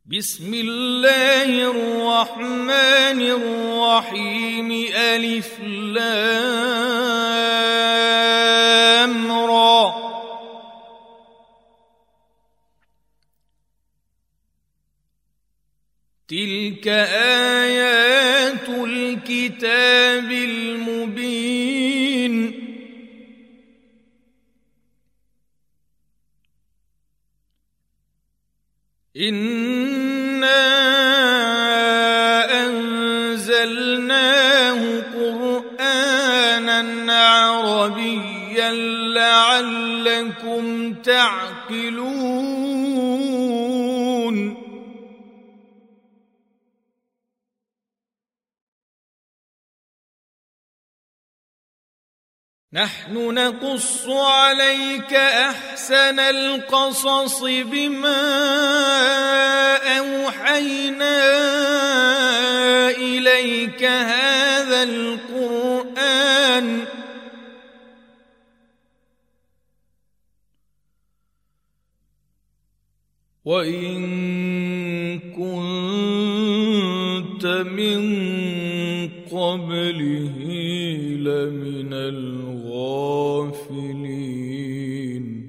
بسم الله الرحمن الرحيم ألف لام را تلك آيات الكتاب المبين إنا أنزلناه قرآنا عربيا لعلكم تعقلون نحن نقص عليك أحسن القصص بما أوحينا إليك هذا القرآن وإن كنت من قبله لمن الغافلين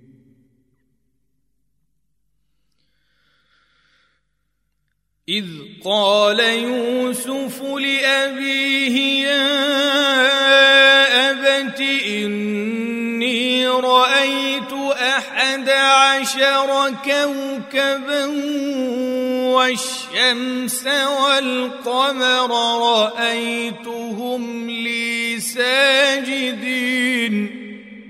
إذ قال يوسف لأبيه يا أبت إني رأيت 11 كوكبا والشمس والقمر رأيتهم لي ساجدين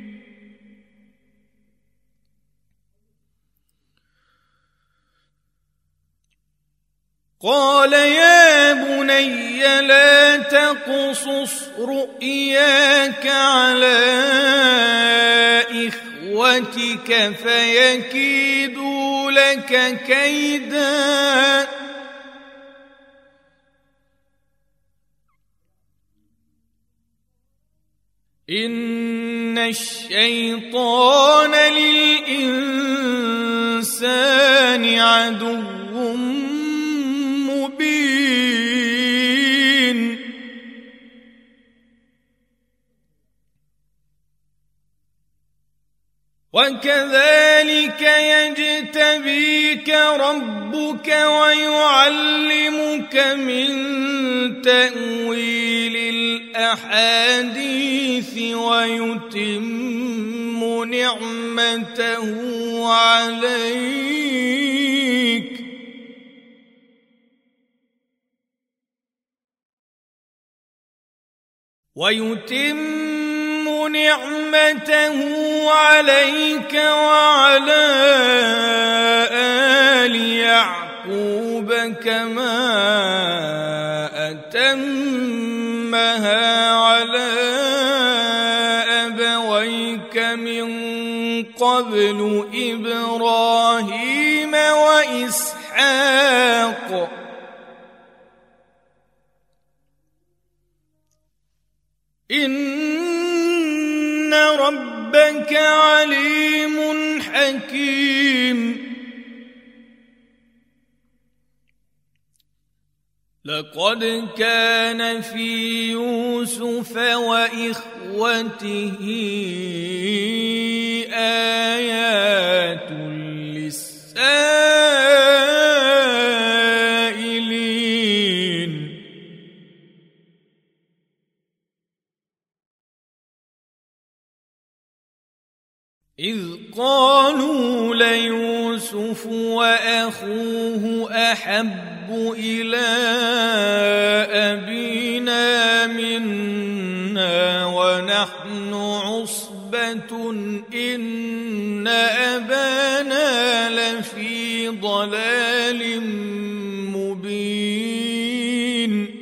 قال يا بني لا تقصص رؤياك على إخوتك فيكيدوا لك كيدا إن الشيطان للإنسان عدو مبين وكذلك يجتبيك ربك ويعلمك من تأويل الأحاديث ويتم نعمته عليك وعلى آل يعقوب كما أتمها على أبويك من قبل إبراهيم وإسحاق إن ربك عليم حكيم لقد كان في يوسف وإخوته آيات للسائلين إذ قالوا ليوسف وأخوه أحب إلى أبينا منا ونحن عصبة إن أبانا لفي ضلال مبين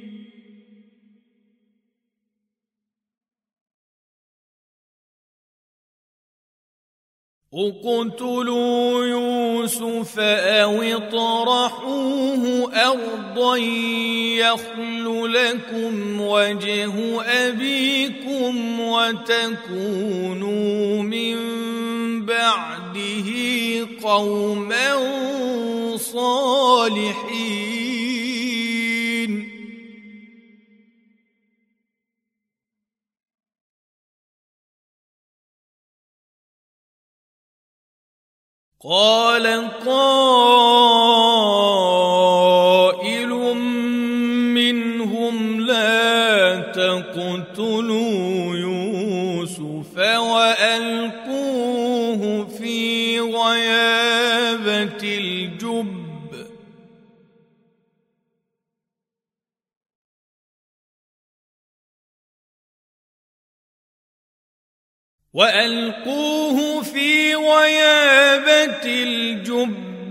اقتلوا يوسف أو اطرحوه أرضا يخل لكم وجه أبيكم وتكونوا من بعده قوما صالحين الصالحين. قال قائل منهم لا تقتلوا يوسف وألقوه في غيابة الجب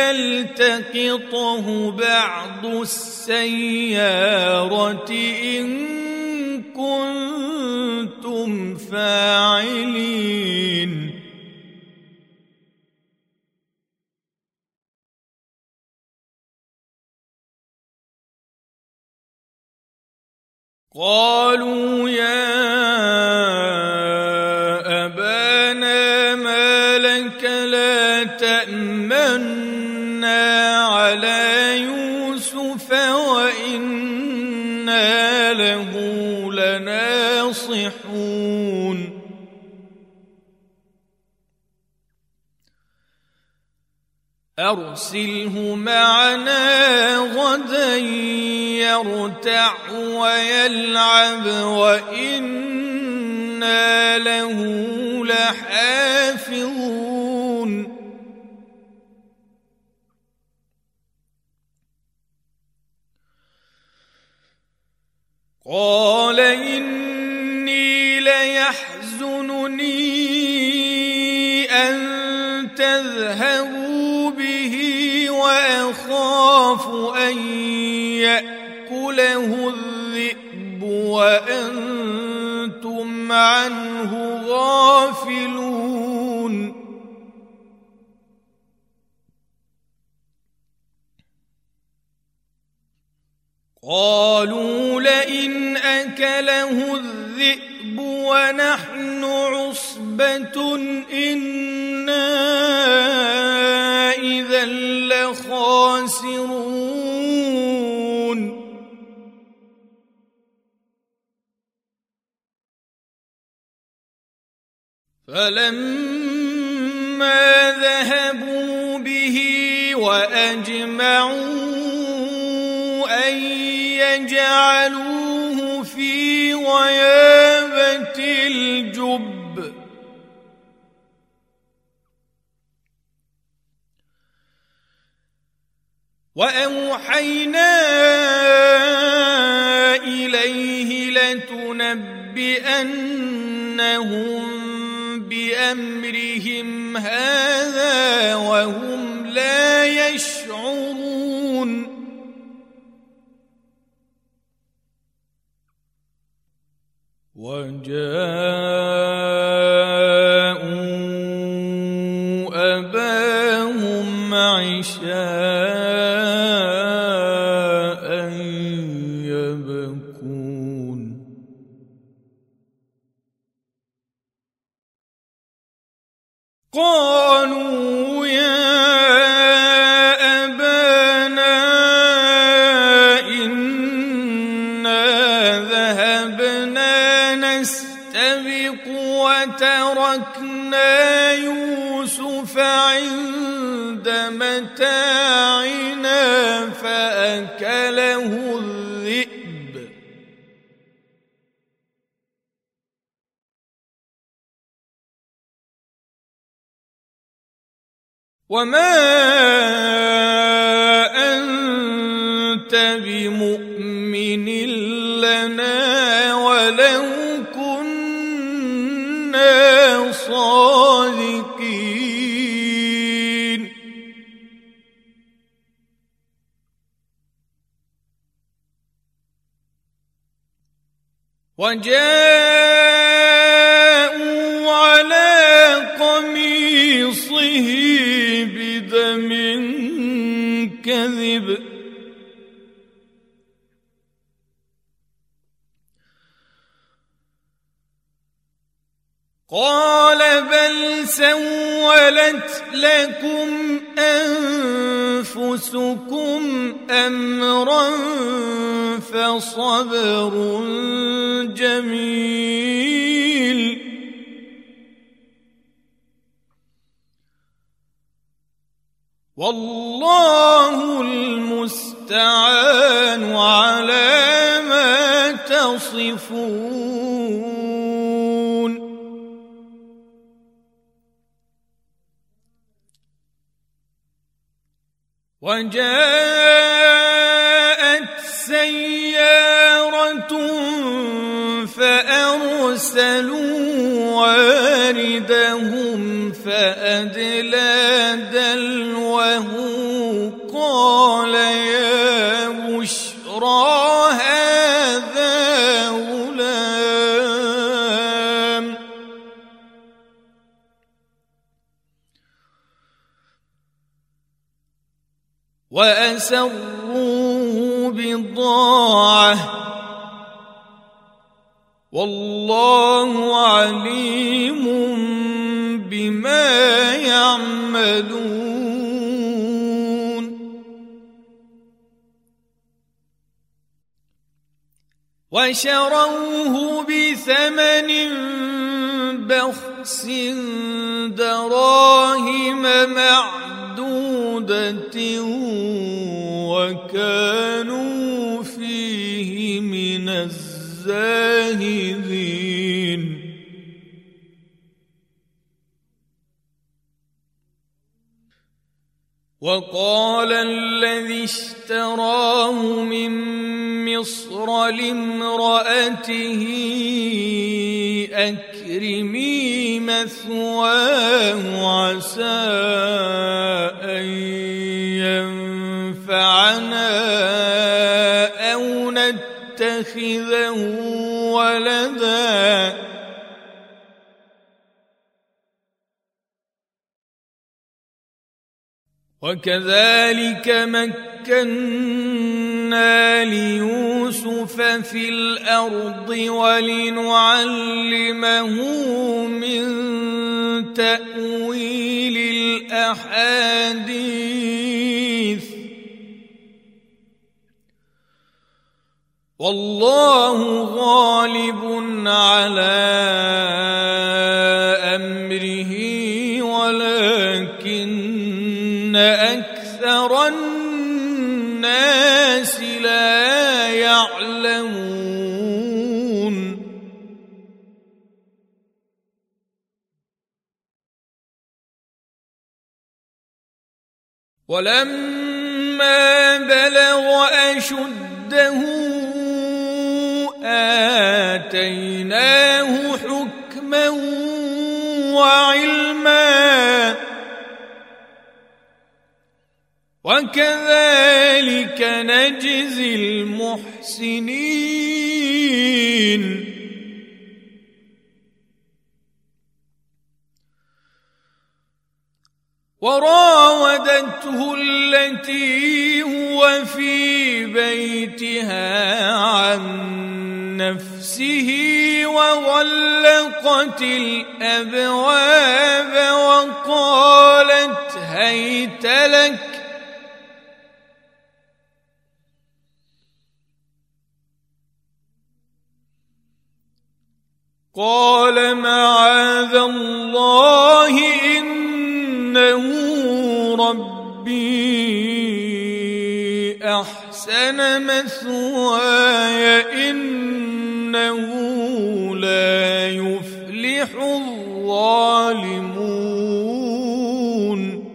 يلتقطه بعض السيارة إن كنتم فاعلين. قالوا يا أبانا ما لك لا تأمنا على يوسف وإنا له لناصحون. أرسله معنا غدا يرتع ويلعب وإنا له لحافظون. قال إني ليحزنني أن تذهبوا به وأخاف أن يأكله الذئب وأنتم عنه غافلون. قالوا لئن أكله الذئب ونحن عصبة إنا إذا لخاسرون. فلما ذهبوا به وأجمعوا أن يجعلوه في غيابة الجب وأوحينا إليه لتنبئنهم بأمرهم هذا وهم لا يشعرون. وجاءوا أباهم عشاء يبكون. قالوا يا أبانا إنا ذهبنا نستبق وتركنا يوسف عند متاعنا فأكله الذئب وما أنت بمؤمن لنا ولو كنا صادقين. وجاءوا على قميصه بدم كذب قال بل سولت لكم أنفسكم تسؤكم أمرا فصبر جميل والله المستعان على ما تصفون. وجاءت سيارة فأرسلوا واردهم فأدلى دلوه قال يا بشرى هذا غلام وأسروه بضاعة والله عليم بما يعملون. وشروه بثمن بخس دراهم معدودة وكانوا فيه من الزاهدين. وقال الذي اشتراه من مصر لامرأته أكرمي مثواه عسى أن ينفعنا أو نتخذه ولدا وكذلك مكنا ليوسف في الأرض ولنعلمه من تأويل الأحاديث والله غالب على أمره ولكن أكثر الناس لا يعلمون. ولما بلغ أشده آتيناه حكما وعلما وكذلك نجزي المحسنين. وراودته التي هو في بيتها عن نفسه وغلقت الأبواب وقالت هيت لك قال معاذ الله إنه ربي أحسن مثواي إنه لا يفلح الظالمون.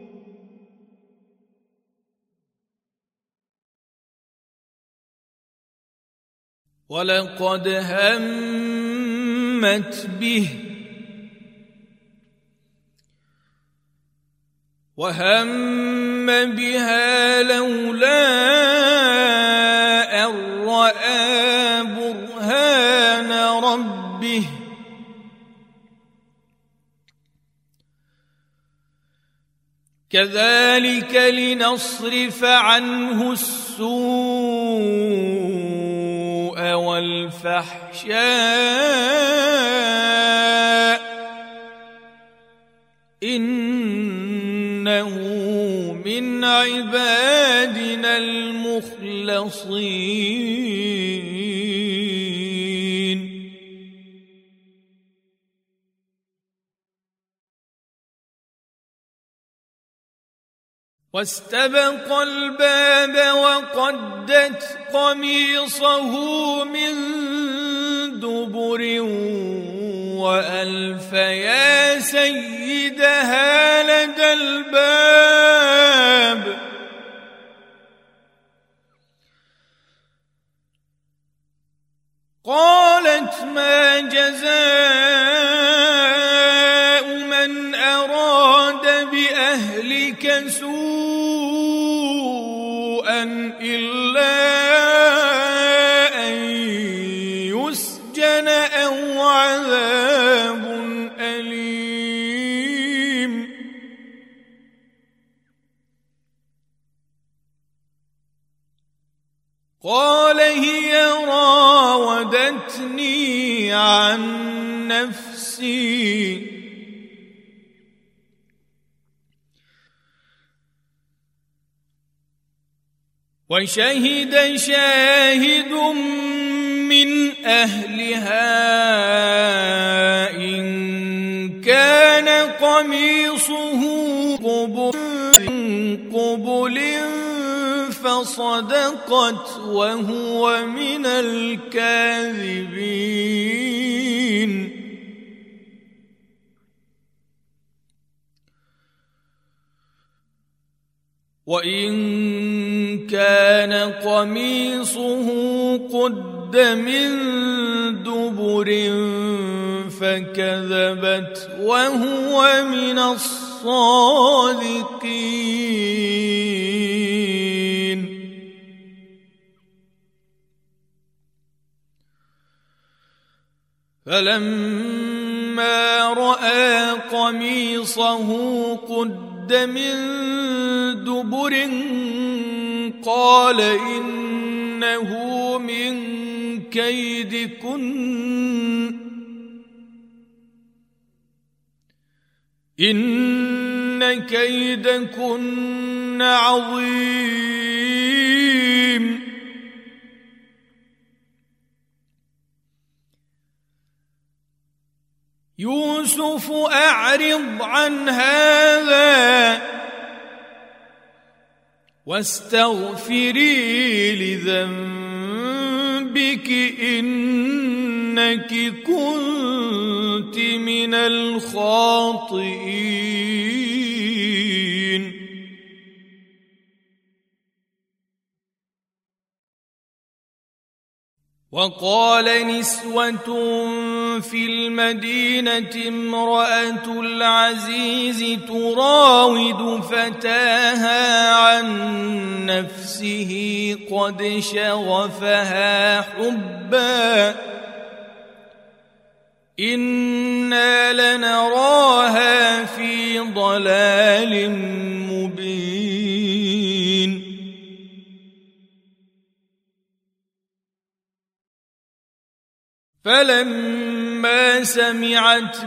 ولقد همت به وهم بها لولا أن رأى برهان ربه كذلك لنصرف عنه السوء والفحشاء إنه من من عبادنا المخلصين واستبق الباب وقدت قميصه من دبر وألف يا سيدها لدى الباب قالت ما جزاء من أراد بأهلك سوءا إلا أن يسجن أو عذاب أليم قال هي راودتني عن نفسي وشهد شاهد من أهلها إن كان قميصه قبل فصدقت وهو من الكاذبين وإن كان قميصه قد من دبر فكذبت وهو من الصادقين فلما رأى قميصه قد من دبر قال إنه من كيدكن إن كيدكن عظيم يوسف أعرض عن هذا واستغفري لذنبك إنك كنت من الخاطئين وقال نسوة في المدينة امرأة العزيز تراود فتاها عن نفسه قد شغفها حبا إنا لنراها في ضلال مبين فلما سمعت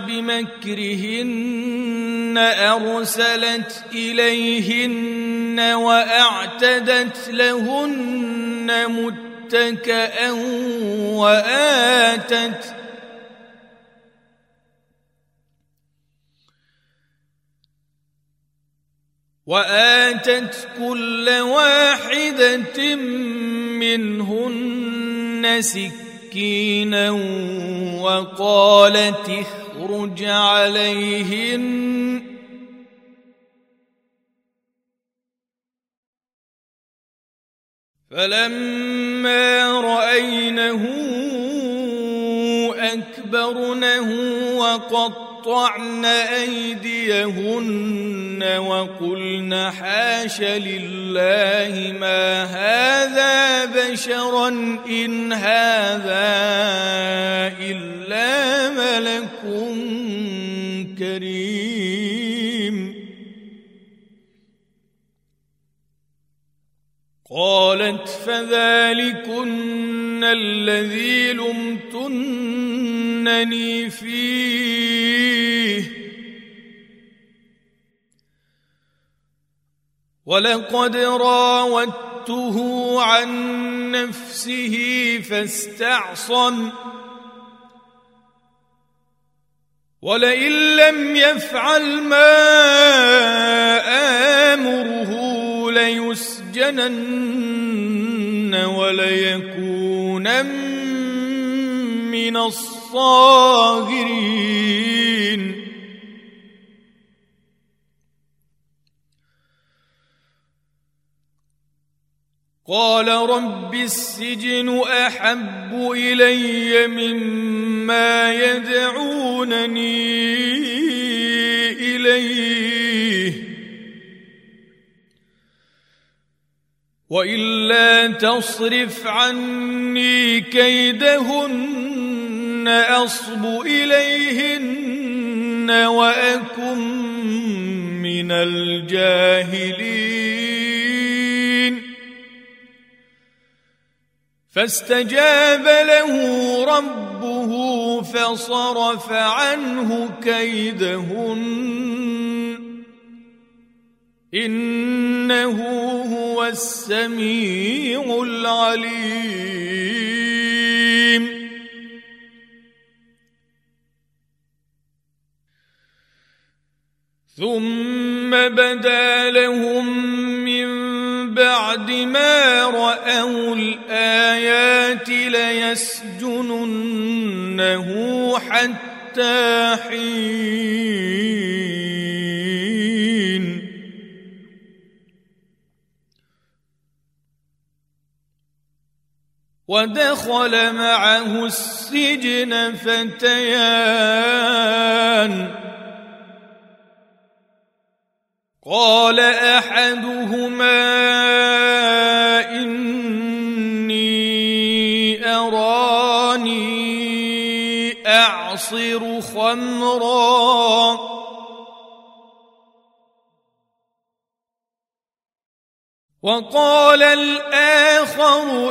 بمكرهن أرسلت إليهن وأعتدت لهن متكئا وآتت كل واحدة منهن سكينا وقالت اخرج عليهن فلما رأينه أكبرنه وقطعن أيديهن وقلن حاش لله ما هذا بشرا إن هذا إلا ملك كريم قالت فذلكن الذي لمتنني فيه ولقد راودته عن نفسه فاستعصم ولئن لم يفعل ما آمره ليسجنن وليكونن من الصاغرين قال رب السجن أحب إلي مما يدعونني إليه وإلا تصرف عني كيدهن أصب إليهن وأكن من الجاهلين فاستجاب له ربه فصرف عنه كيدهن إنه هو السميع العليم ثم بدا لهم من بعد ما رأوا الآيات ليسجننه حتى حين ودخل معه السجن فتيان قال أحدهما إني أراني أعصر خمرا وقال الآخر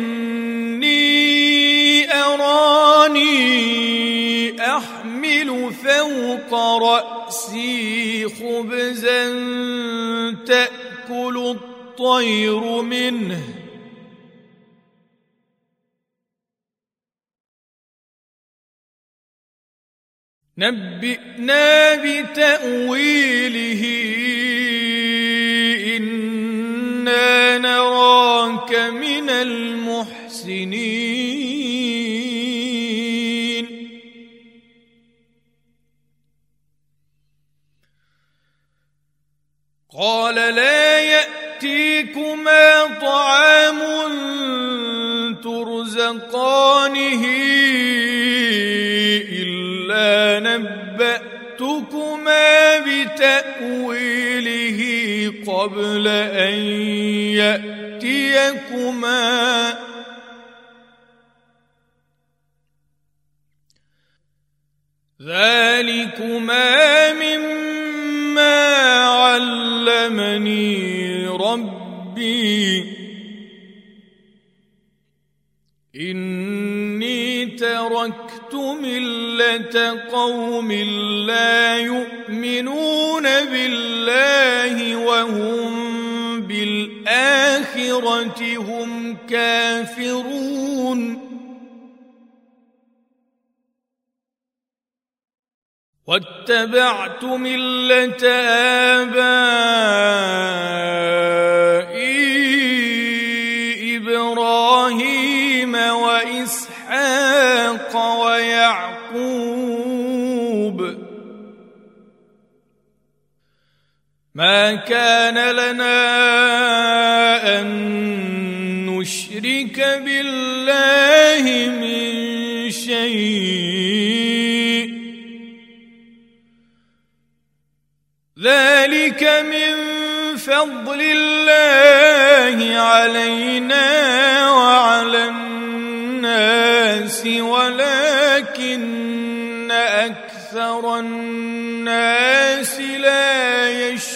إني أراني أحمل فوق رأسي خبزا تأكل الطير منه نبئنا بتأويله إنا نراك من المحسنين قال لا يأتيكما طعام ترزقانه إلا نبأتكما بتأويله قبل أن يأتيكما ذلكما مما علمني ربي إني تركت ملة قوم لا يؤمنون بالله وهم بالآخرة هم كافرون واتبعت ملة آبائي إبراهيم وإسحاق ويعقوب ما كان لنا أن نشرك بالله من شيء ذلك من فضل الله علينا وعلى الناس ولكن أكثر الناس لا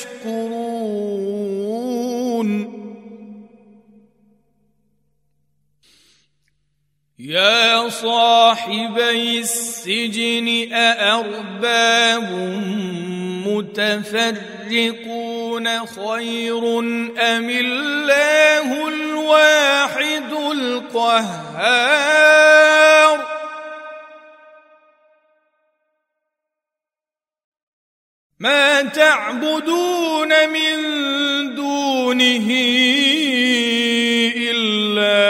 يشكرون يا صاحبي السجن أأرباب متفرقون التائبون خير أم الله الواحد القهار ما تعبدون من دونه إلا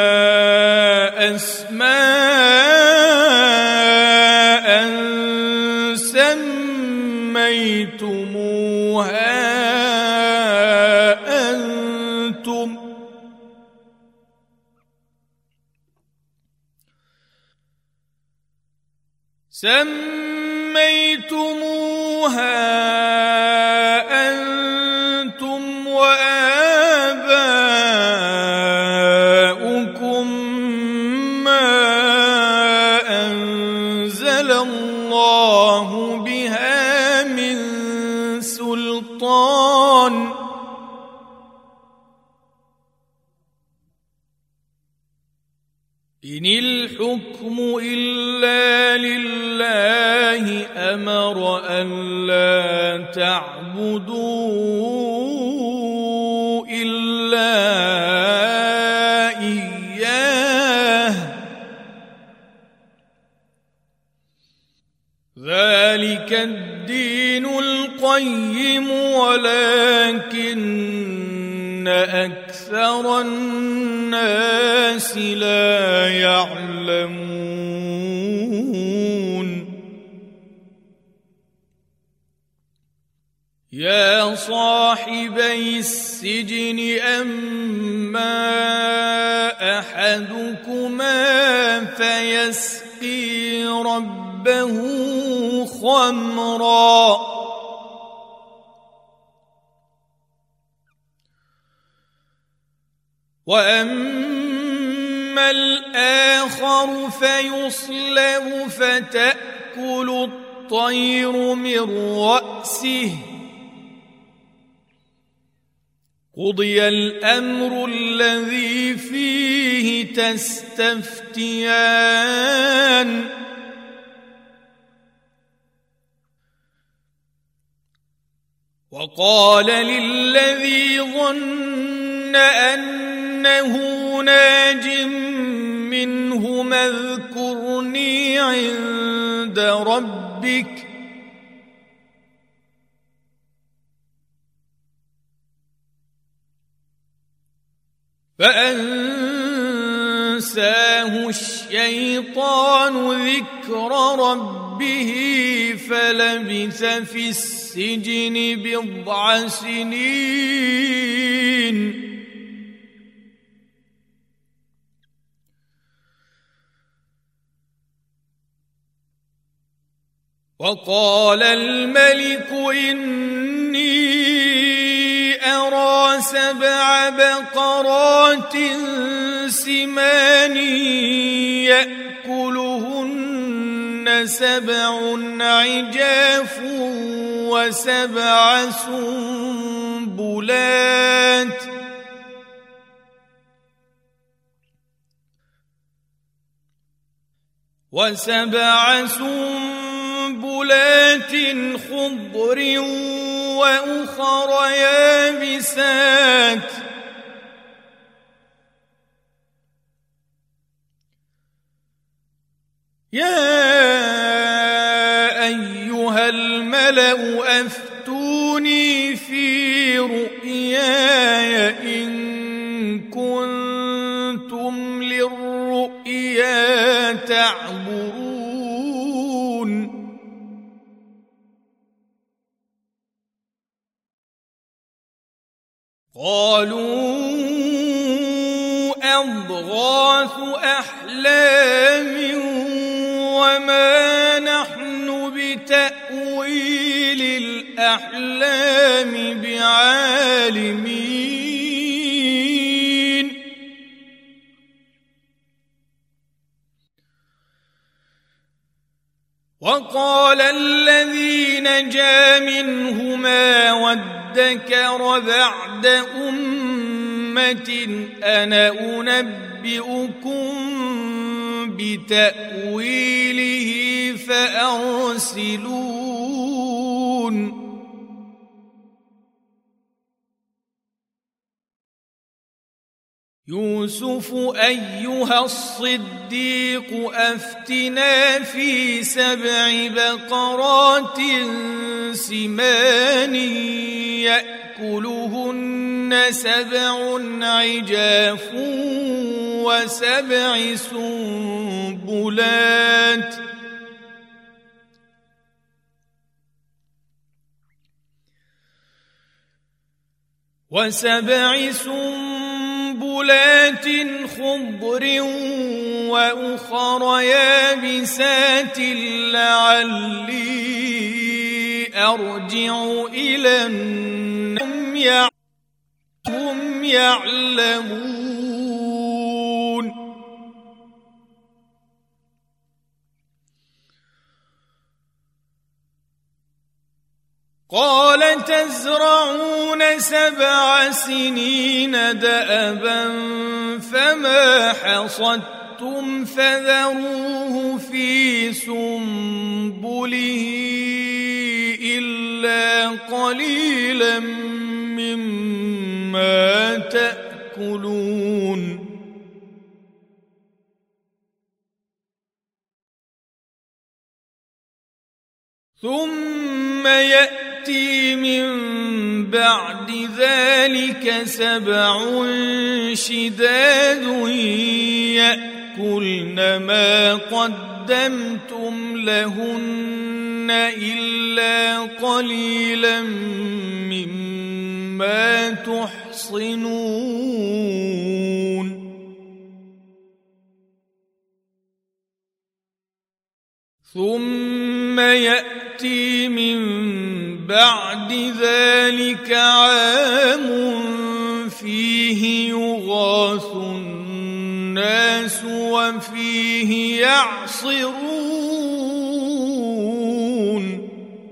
أسماء سميتموها أنتم وآباؤكم ما أنزل الله بها من سلطان إن الحكم إلا لله أمر ألا تعبدوا إلا إياه ذلك الدين القيم ولكن أكثر الناس لا يعلمون يا صاحبي السجن أما أحدكما فيسقي ربه خمرا وأما الآخر فيصلب فتأكل الطير من رأسه قضي الأمر الذي فيه تستفتيان وقال للذي ظن أنه ناج منه اذكرني عند ربك فأنساه الشيطان ذكر ربه فلبث في السجن بضع سنين وقال الملك إني أرى 7 بقرات سمان يأكلهن 7 عجاف و7 سنبلات خضر وأخر يابسات يا أيها الملأ أفتوني في رؤياي إن كنتم للرؤيا تعبرون قالوا أضغاث أحلام وما نحن بتأويل الأحلام بعالمين وقال الذي نجا منهما وادكر بعد أمة أنا أنبئكم بتأويله فأرسلون يوسف أيها الصديق أفتنا في 7 بقرات سمان يأكلهن 7 عجاف و7 سنبلات خضر وأخر يابسات لعلي أرجع إلى هم يعلمون. قال تزرعون 7 سنين دأبا فما حصدتم فذروه في سنبله إلا قليلا مما تأكلون. ثم يأتي من بعد ذلك 7 شداد يأكلن ما قدمتم لهن إلا قليلا مما تحصنون. ثم يأتي من بعد ذلك عام فيه يغاث الناس وفيه يعصرون.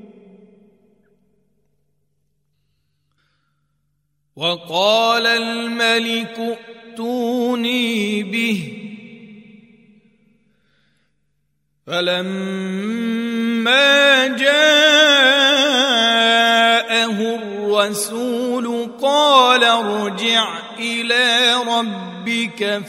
وقال الملك ائتوني به. فلما جاءه الرسول قال ارجع إلى ربك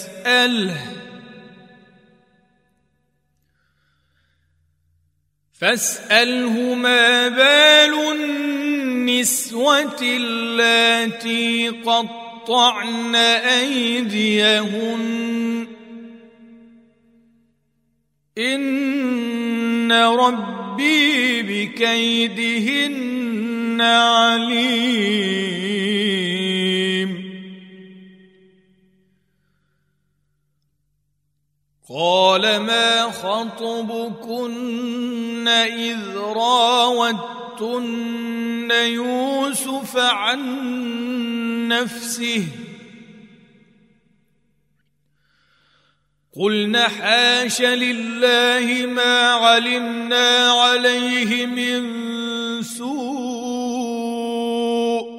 فاسأله ما بال النسوة اللاتي قطعن أيديهن إن ربي بكيدهن عليم. قال ما خطبكن إذ راوتن يوسف عن نفسه قلنا حاش لله ما علمنا عليه من سوء.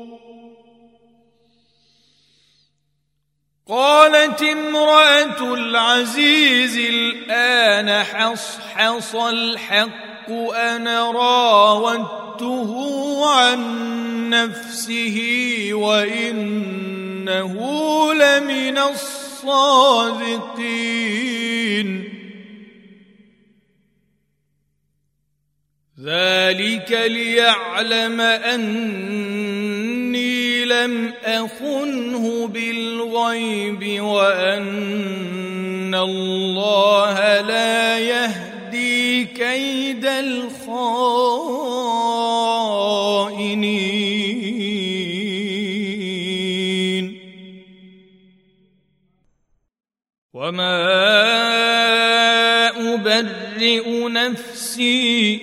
قالت امرأة العزيز الآن حصحص الحق أنا راودته عن نفسه وإنه لمن الصادقين. ذلك ليعلم أني لم أخنه بالغيب وأن الله لا يهدي كيد الخائنين. وما أبرئ نفسي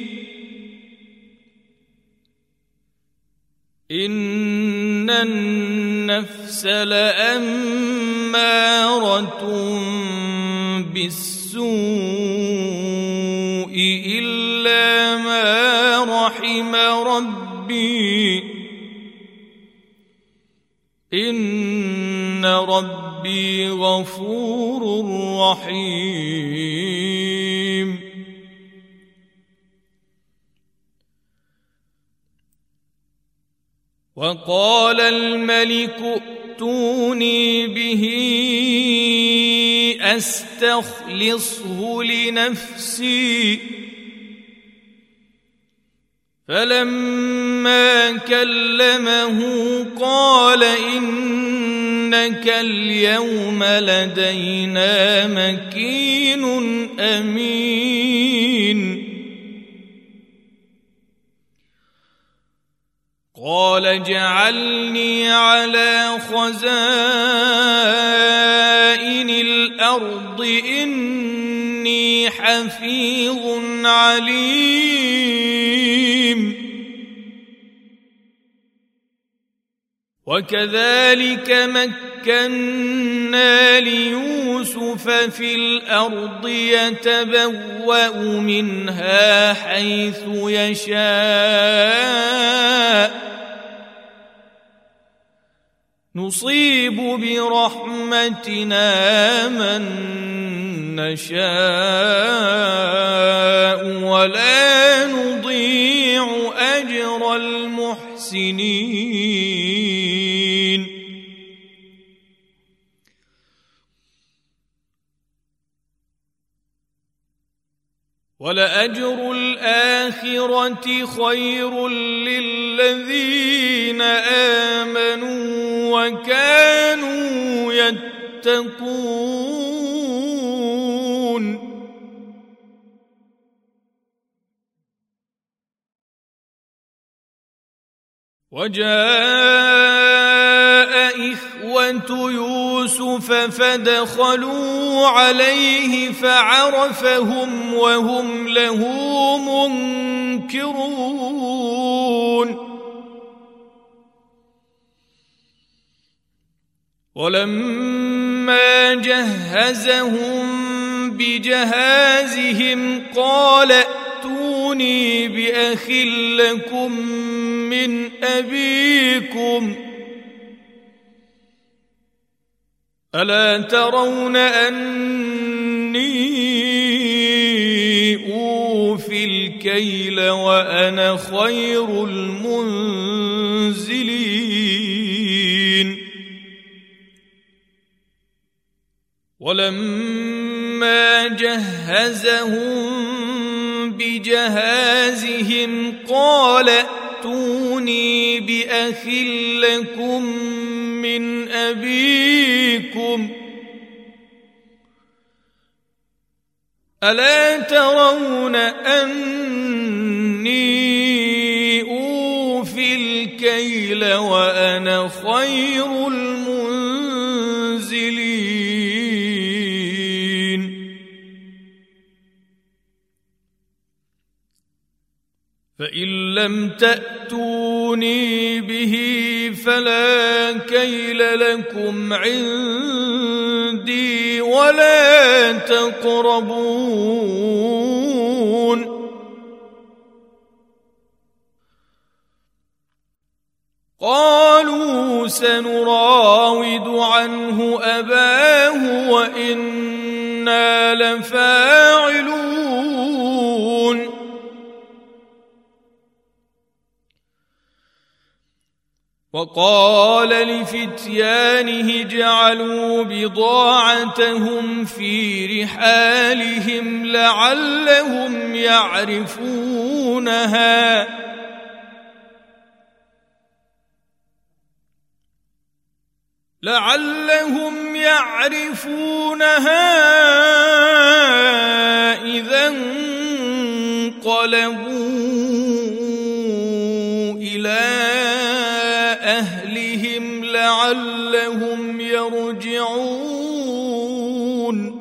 إن النفس لأمارة بالسوء إلا ما رحم ربي إن ربي غفور رحيم. وقال الملك ائتوني به أستخلصه لنفسي. فلما كلمه قال إنك اليوم لدينا مكين أمين. قال اجعلني على خزائن الأرض إني حفيظ عليم. وكذلك مكنا ليوسف في الأرض يتبوأ منها حيث يشاء نصيب برحمتنا من نشاء ولا نضيع أجر المحسنين. ولأجر الآخرة خير للذين آمنوا وكانوا يتقون. وجاء إخوة يوسف فدخلوا عليه فعرفهم وهم له منكرون. ولما جهزهم بجهازهم قال ائتوني بأخ لكم من أبيكم ألا ترون أني أوفي الكيل وأنا خير المنزلين. ولما جهزهم بجهازهم قال ائتوني بأخ لكم من أبيكم ألا ترون أني أوفي الكيل وأنا خير المنزلين. فإن لم تأتوني به فلا كيل لكم عندي ولا تقربون. قالوا سنراود عنه أباه وإنا لفاعلون. وقال لفتيانه جعلوا بضاعتهم في رحالهم لعلهم يعرفونها إذا انقلبوا إلى أهلهم لعلهم يرجعون.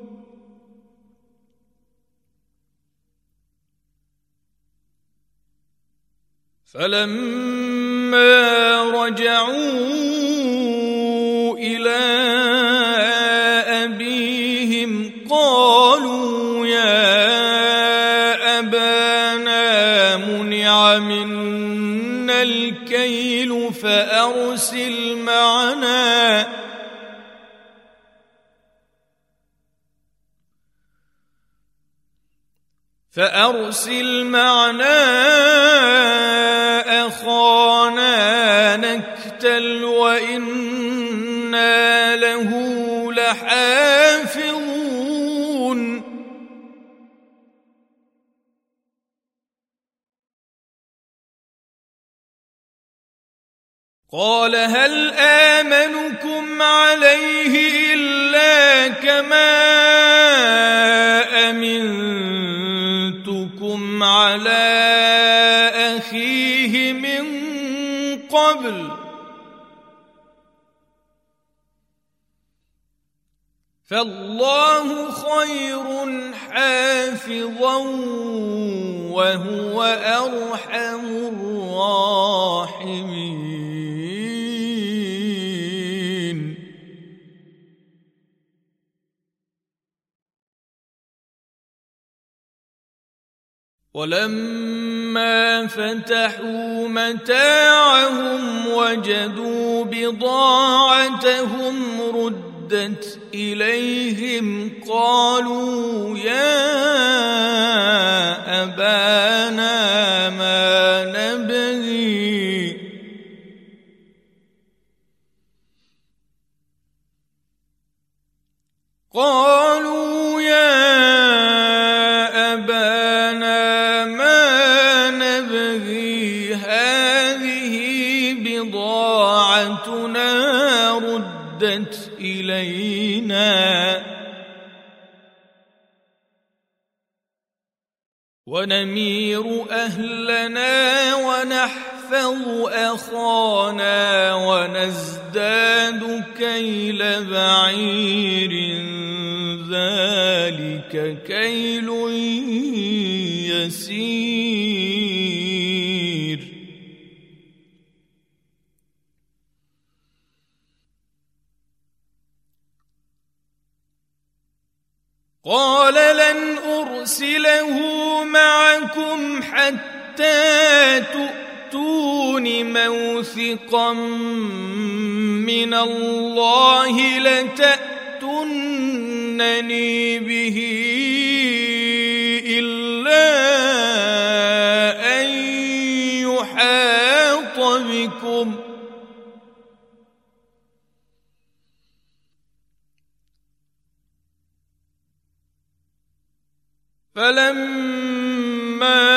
فلما رجعوا إلى أبيهم قالوا يا أبانا منع منا الكيل فأرسل معنا أخانا نكتل وإنا له لحافظون قال هل آمنكم عليه إلا كما أمنتكم على أخيه من قبل فالله خير حافظا وهو أرحم الراحمين ولما فتحوا متاعهم وجدوا بضاعتهم ردت إليهم قالوا يا أبانا ما نبغي هذه بضاعتنا ردت إلينا ونمير أهلنا ونحفظ أخانا ونزداد كيل بعير ذلك كيل يسير قال لن أرسله معكم حتى تؤتون موثقا من الله لتأتونني به إلا أن يحاط بكم فلما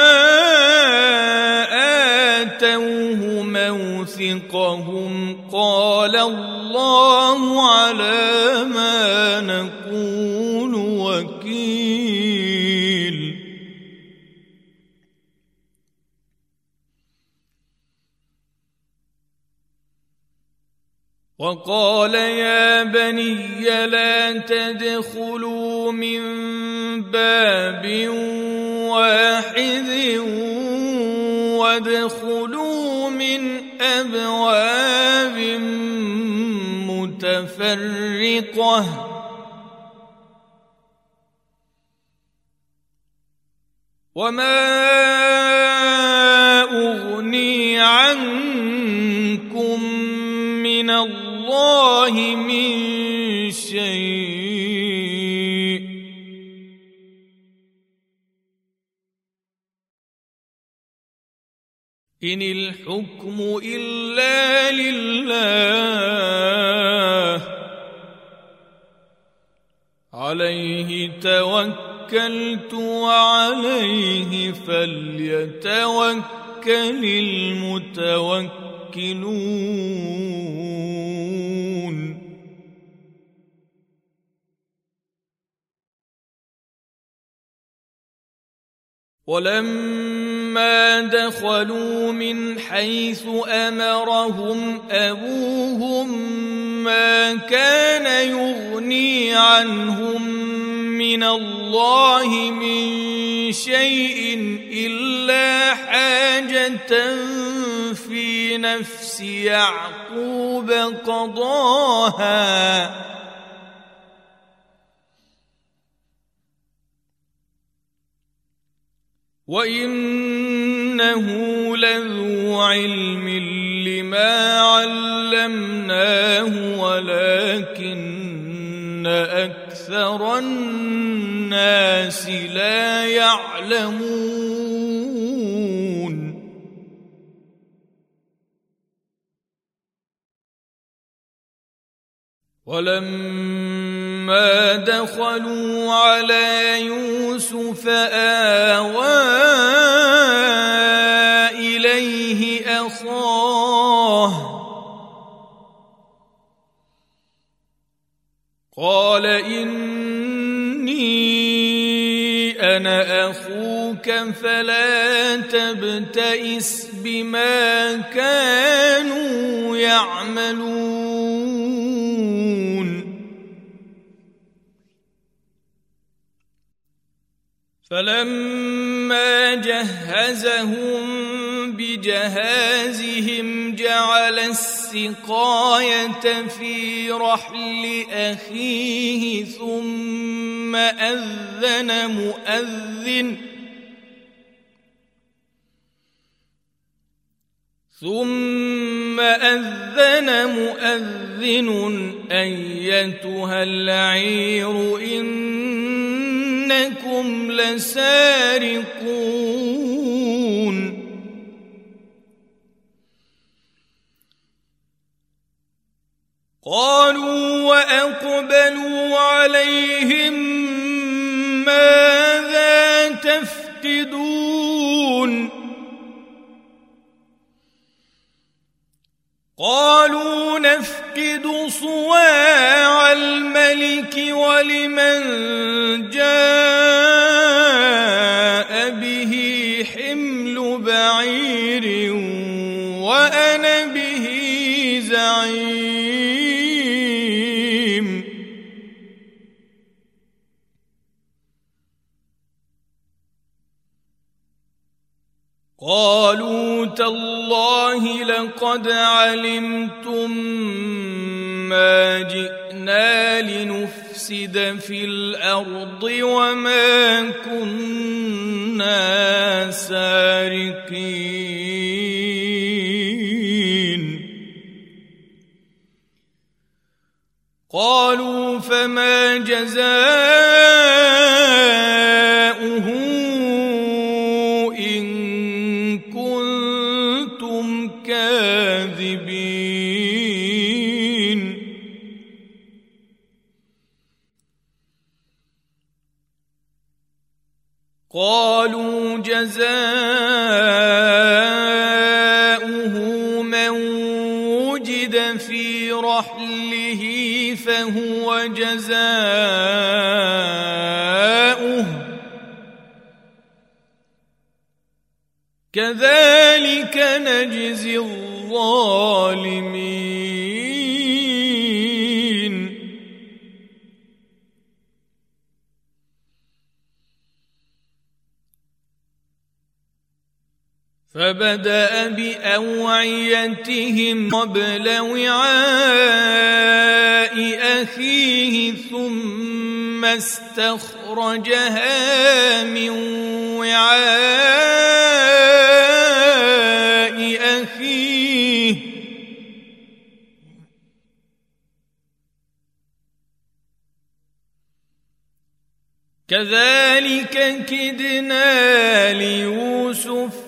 آتوه موثقهم قال الله على ما نقول وكيل وقال يا بني لا تدخلوا من باب واحد وادخلوا من أبواب متفرقة وما أغني عنكم من الله من شيء إن الحكم إلا لله عليه توكلت وعليه فليتوكل المتوكلون ولما دخلوا من حيث أمرهم أبوهم ما كان يغني عنهم من الله من شيء إلا حاجة في نفس يعقوب قضاها وإنه لذو علم لما علمناه ولكن أكثر الناس لا يعلمون ولما دخلوا على يوسف آوى إليه أخاه قال إني أنا أخوك فلا تبتئس بما كانوا يعملون فلما جهزهم بجهازهم جعل السقاية في رحل أخيه ثم أذن مؤذن أيتها العير إنكم لسارقون قالوا وأقبلوا عليهم ماذا تفقدون قالوا نفقد صواع الملك ولمن جاء به حمل بعير وأنا به زعيم قالوا تالله لقد علمتم ما جئنا لنفسد في الأرض وما كنا سارقين قالوا فما جزاؤه إن كنتم كاذبين قالوا جزاؤه من وجد في رحله فهو جزاؤه كذلك نجزي الظالمين فبدأ بأوعيتهم قبل وعاء أخيه ثم استخرجها من وعاء أخيه كذلك كدنا ليوسف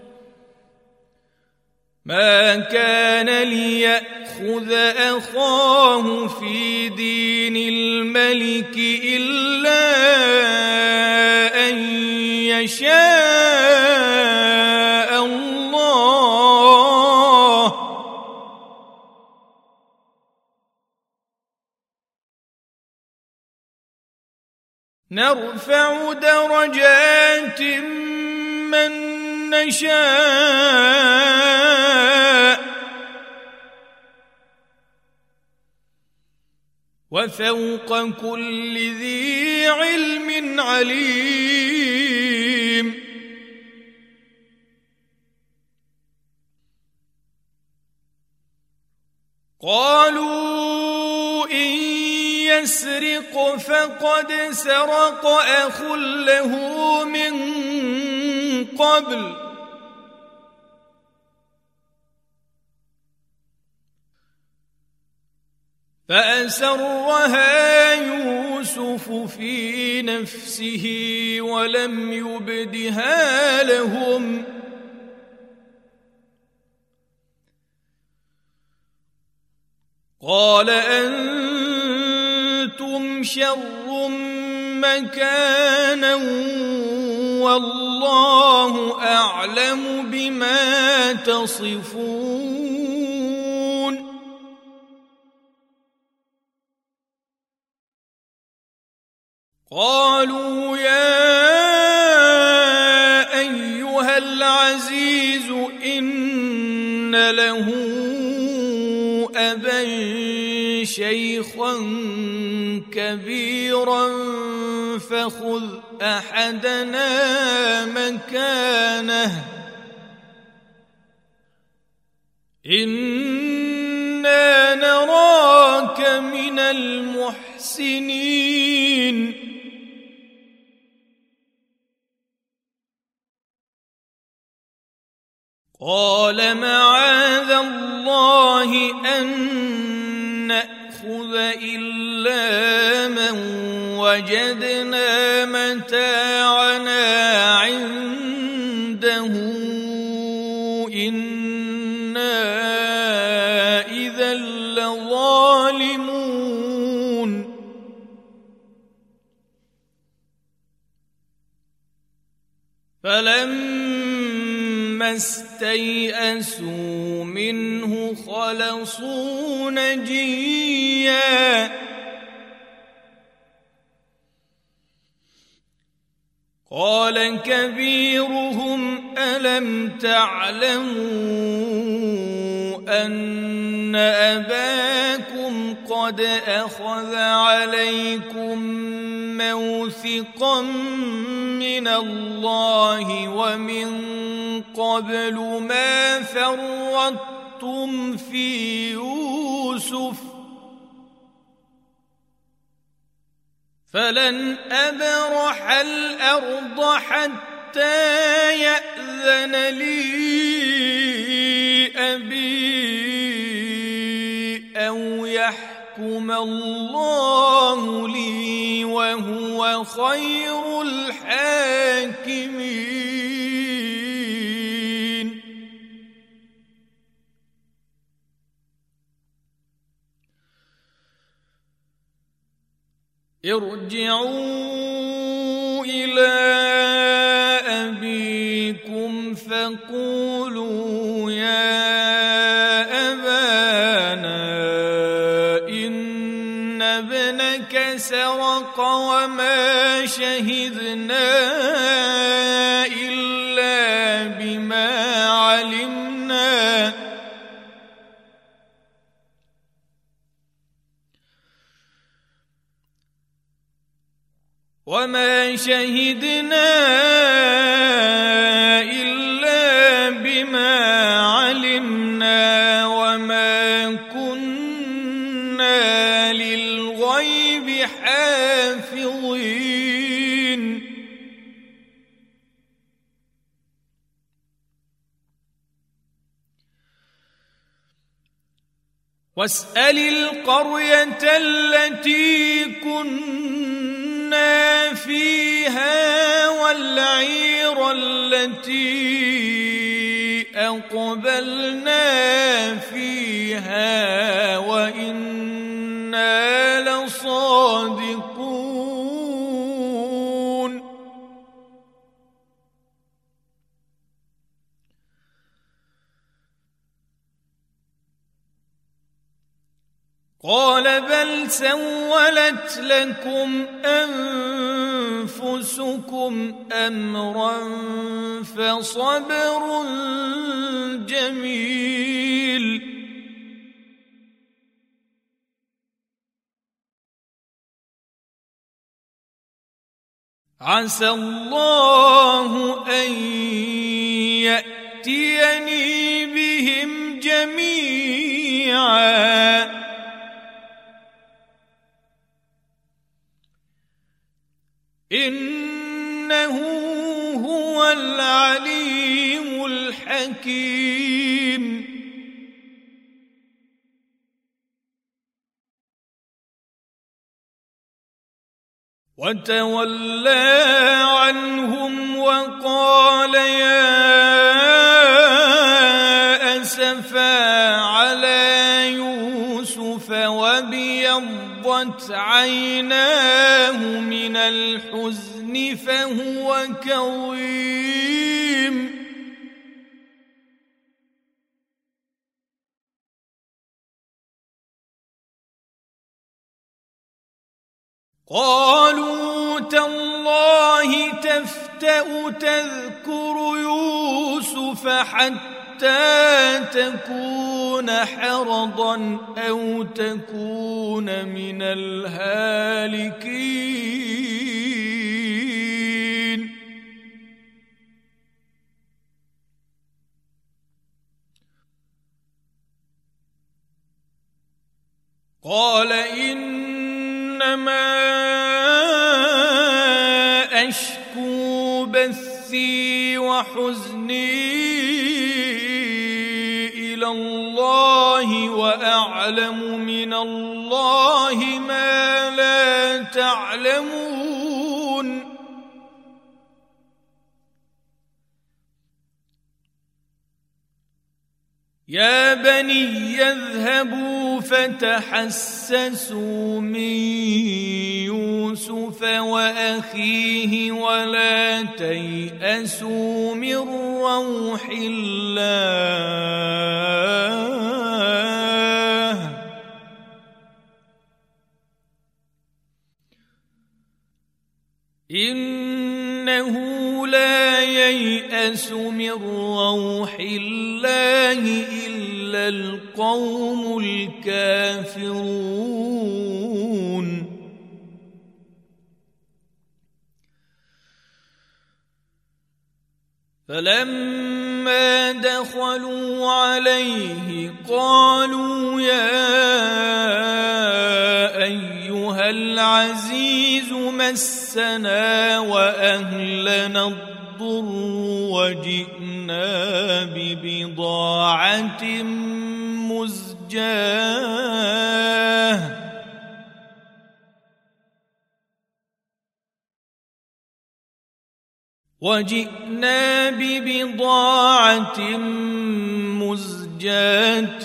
ما كان ليأخذ أخاه في دين الملك إلا أن يشاء الله نرفع درجات من نشاء وفوق كل ذي علم عليم قالوا إن يسرق فقد سرق أخ له من قبل فأسرها يوسف في نفسه ولم يبدها لهم قال أنتم شر مكانا والله أعلم بما تصفون قالوا يا أيها العزيز إن له أبا شيخا كبيرا فخذ أحدنا مكانه إنا نراك من المحسنين قال معاذ الله أن نأخذ إلا من وجدنا متاعنا عنده إنا إذا لظالمون فلما استيئسوا منه خلصوا نجيا قال كبيرهم ألم تعلموا أن أباكم قد أخذ عليكم موثقا من الله ومن قبل ما فرطتم في يوسف فلن أبرح الأرض حتى يأذن لي أبي أو يحكم الله لي وهو خير الحاكمين ارجعوا إلى أبيكم فقولوا يا أبانا إن ابنك سرق وما شهدنا إلا بما علمنا وما كنا للغيب حافظين واسأل القرية التي كنا فيها والعير التي أقبلنا فيها وإنا لصادقون قال بل سولت لكم أنفسكم أمرا فصبر جميل عسى الله أن يأتيني بهم جميعا إنه هو العليم الحكيم وتولى عنهم وقال يا أسفا على يوسف وابيض وابيضت عيناه من الحزن فهو كظيم قالوا تالله تفتأ تذكر يوسف حتى تكون حرضا أو تكون من الهالكين قال إنما أشكو بثي وحزني إلى الله وأعلم من الله ما لا تعلمون يا بني يذهبوا فتحسسوا من يوسف وأخيه ولا تيأسوا من روح الله إنه لا ييأس من روح الله إلا القوم الكافرون فلما دخلوا عليه قالوا يا أيها العزيز مسنا وأهلنا الضر وجئنا ببضاعة مزجاة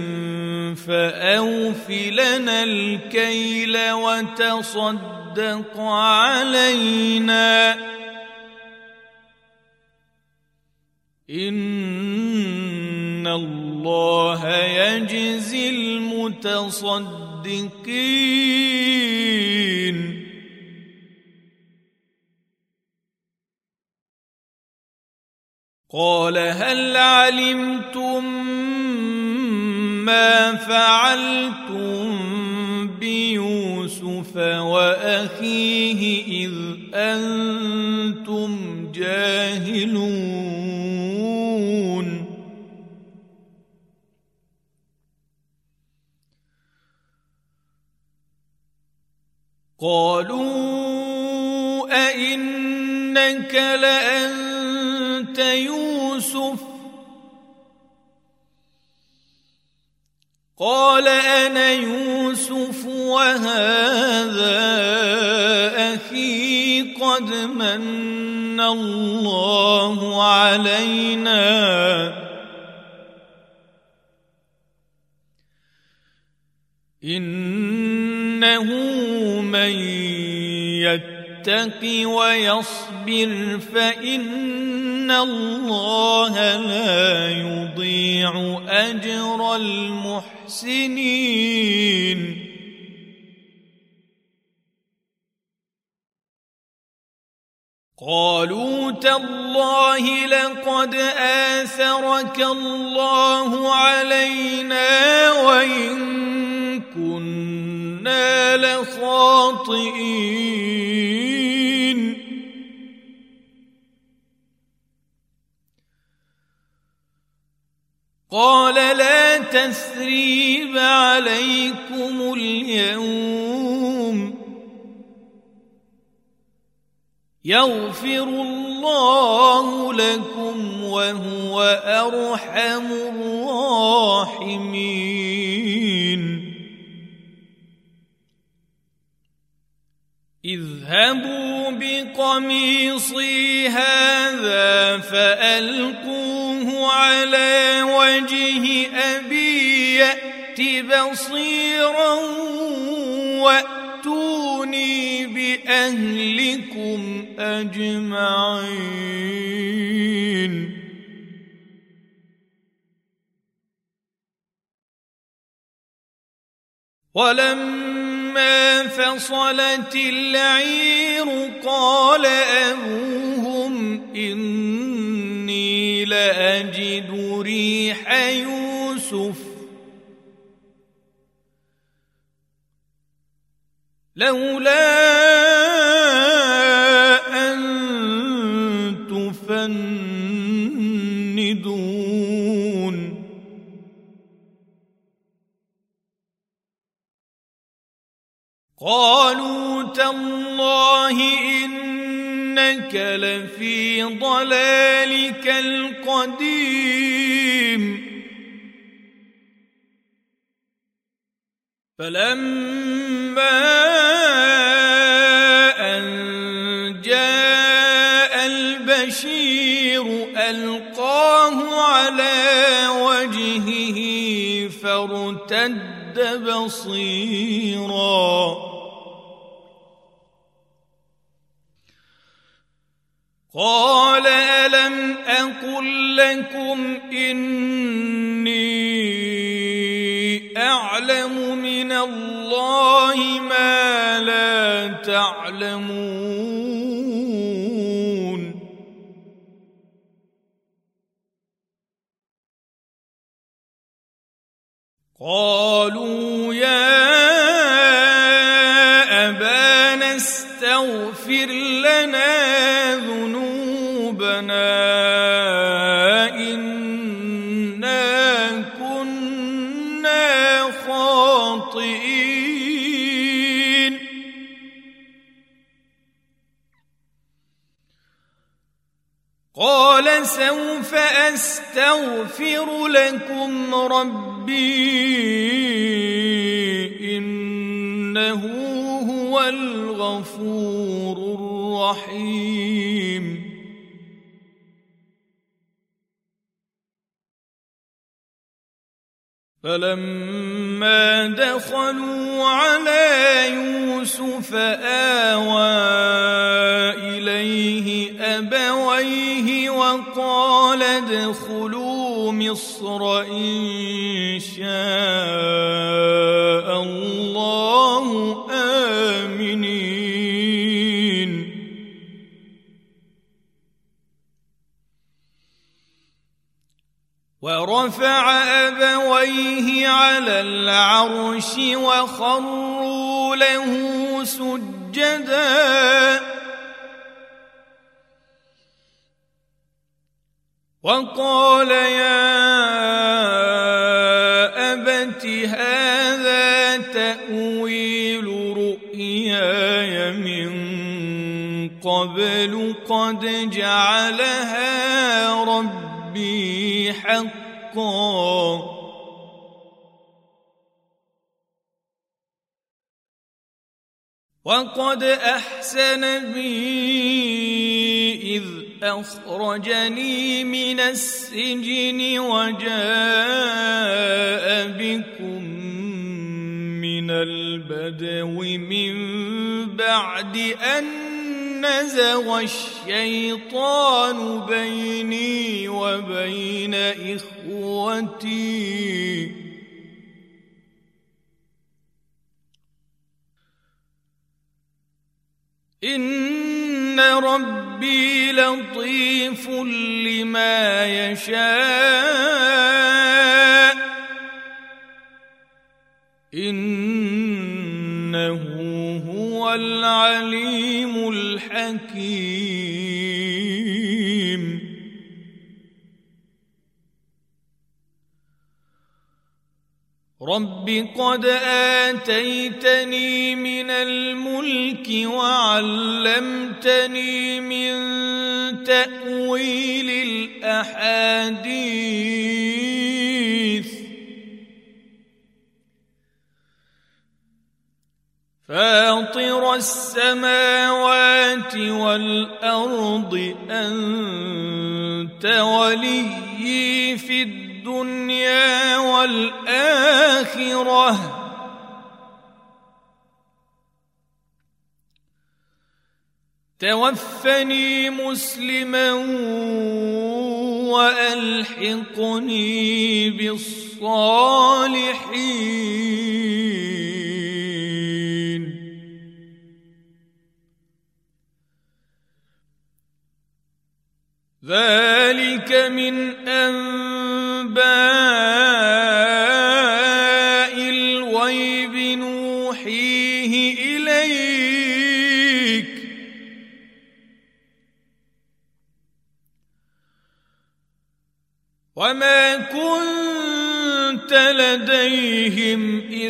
فأوف لنا الكيل وتصدق علينا إن الله يجزي المتصدقين قال هل علمتم ما فعلتم بيوسف وأخيه إذ أنتم جاهلون قالوا أئنك لأنت يوسف قال أنا يوسف وهذا أخي قد من الله علينا إنه من يتق ويصبر فإن الله لا يضيع أجر المحسنين قالوا تالله لقد آثرك الله علينا وإن كنا لخاطئين قال لا تثريب عليكم اليوم يغفر الله لكم وهو أرحم الراحمين اذهبوا بقميصي هذا فألقوه على وجه أبي يأت بصيرا وَأْتُونِي بِأَهْلِكُمْ أَجْمَعِينَ ولما فصلت العير قال أبوهم إني لأجد ريح يوسف لولا أن تفندون قالوا تالله إنك لفي ضلالك القديم فلما أن جاء البشير ألقاه على وجهه فارتد بصيرا قال ألم أقل لكم إني أعلم من الله ما لا تعلمون قالوا يا أبانا استغفر لنا ذنوبنا إنا كنا خاطئين قال سوف أستغفر لكم ربي إنه هو الغفور الرحيم فلما دخلوا على يوسف آوى إليه أبويه وقال ادخلوا مصر إن شاء الله آمنين ورفع أبويه على العرش وخروا له سجدا وقال يا أبت هذا تأويل رؤياي من قبل قد جعلها ربي حقا وقد أحسن بي إذ أخرجني من السجن وجاء بكم من البدو من بعد أن نزغ الشيطان بيني وبين إخوتي إن ربي لطيف لما يشاء إنه هو العليم الحكيم رب قد آتيتني من الملك وعلمتني من تأويل الأحاديث فاطر السماوات والأرض أنت وليي في الدنيا والآخرة توفني مسلما وألحقني بالصالحين. ذلك من أنباء الغيب نوحيه إليك وما كنت لديهم إذ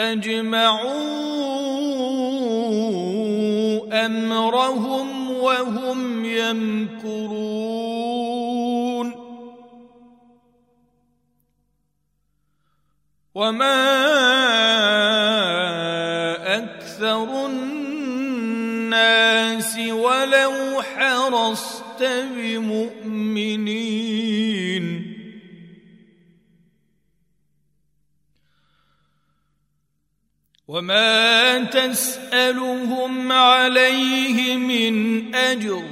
أجمعوا أمرهم وهم يمكرون. وما أكثر الناس ولو حرصت بمؤمنين. وما تسألهم عليه من أجر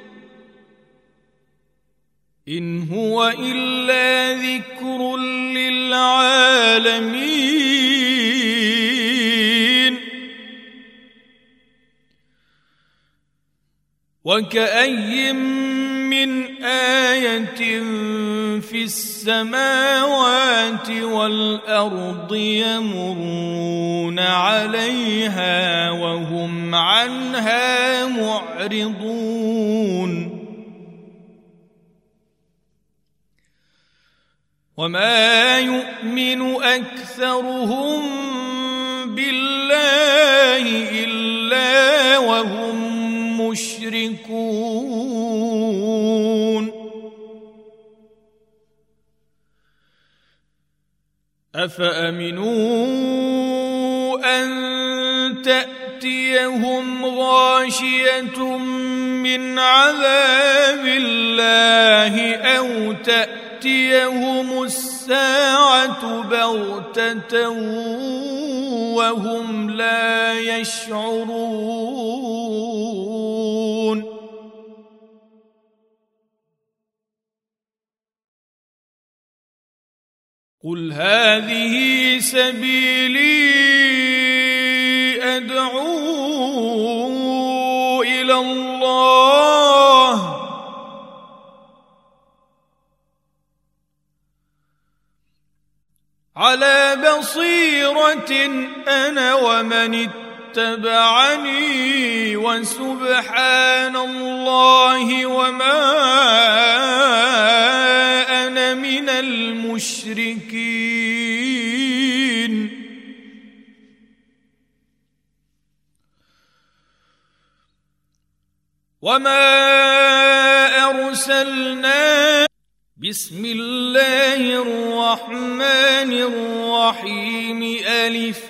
إن هو إلا ذكر للعالمين. وكأي من آية في السماوات والأرض يمرون عليها وهم عنها معرضون. وما يؤمن أكثرهم بالله إلا وهم مشركون. أفأمنوا أن تأتيهم غاشية من عذاب الله أو تأتيهم الساعة بغتة وهم لا يشعرون. قل هذه سبيلي أدعو إلى الله على بصيرة أنا ومن اتبعني وسبحان الله وما أنا من المشركين. وما أرسلنا بسم الله الرحمن الرحيم ألف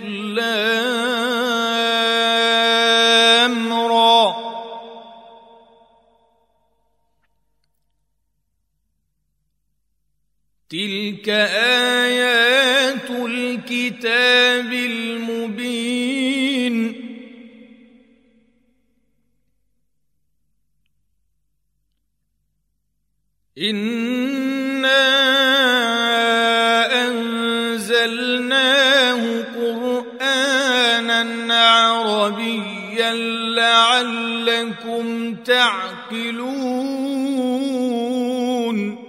لام را تلك آيات الكتاب المبين. إنا أنزلناه قرآنا عربيا لعلكم تعقلون.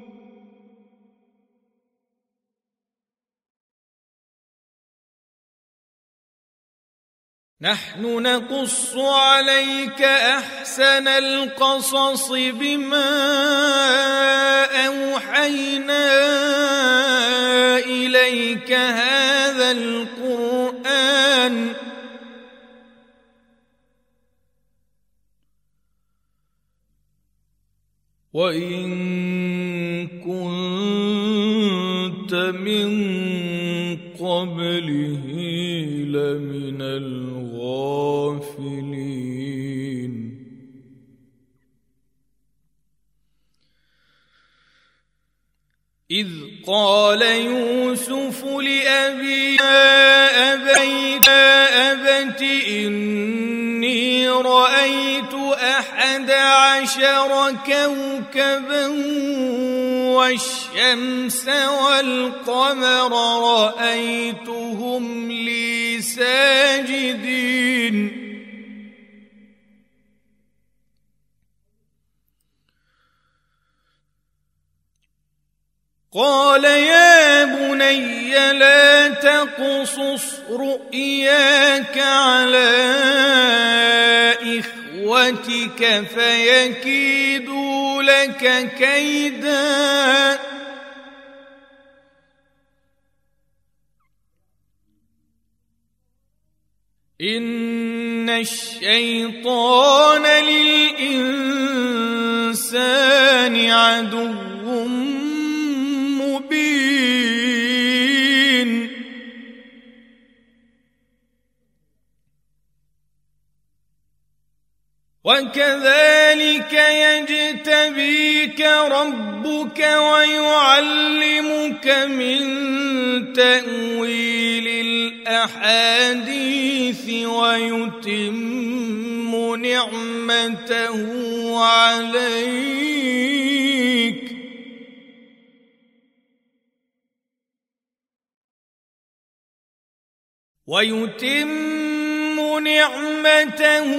نحن نقص عليك أحسن القصص بما أوحينا إليك هذا القرآن وإن كنت من قبله لمن الغافلين. إذ قال يوسف لأبيه يا أبت إني إني رأيت 11 كوكبا والشمس والقمر رأيتهم لي ساجدين قال يا بني لا تقصص رؤياك على إخوتك فيكيدوا لك كيدا إن الشيطان للإنسان عدو مبين وكذلك يجتبيك ربك ويعلمك من تأويل الأحاديث ويتم نعمته عليك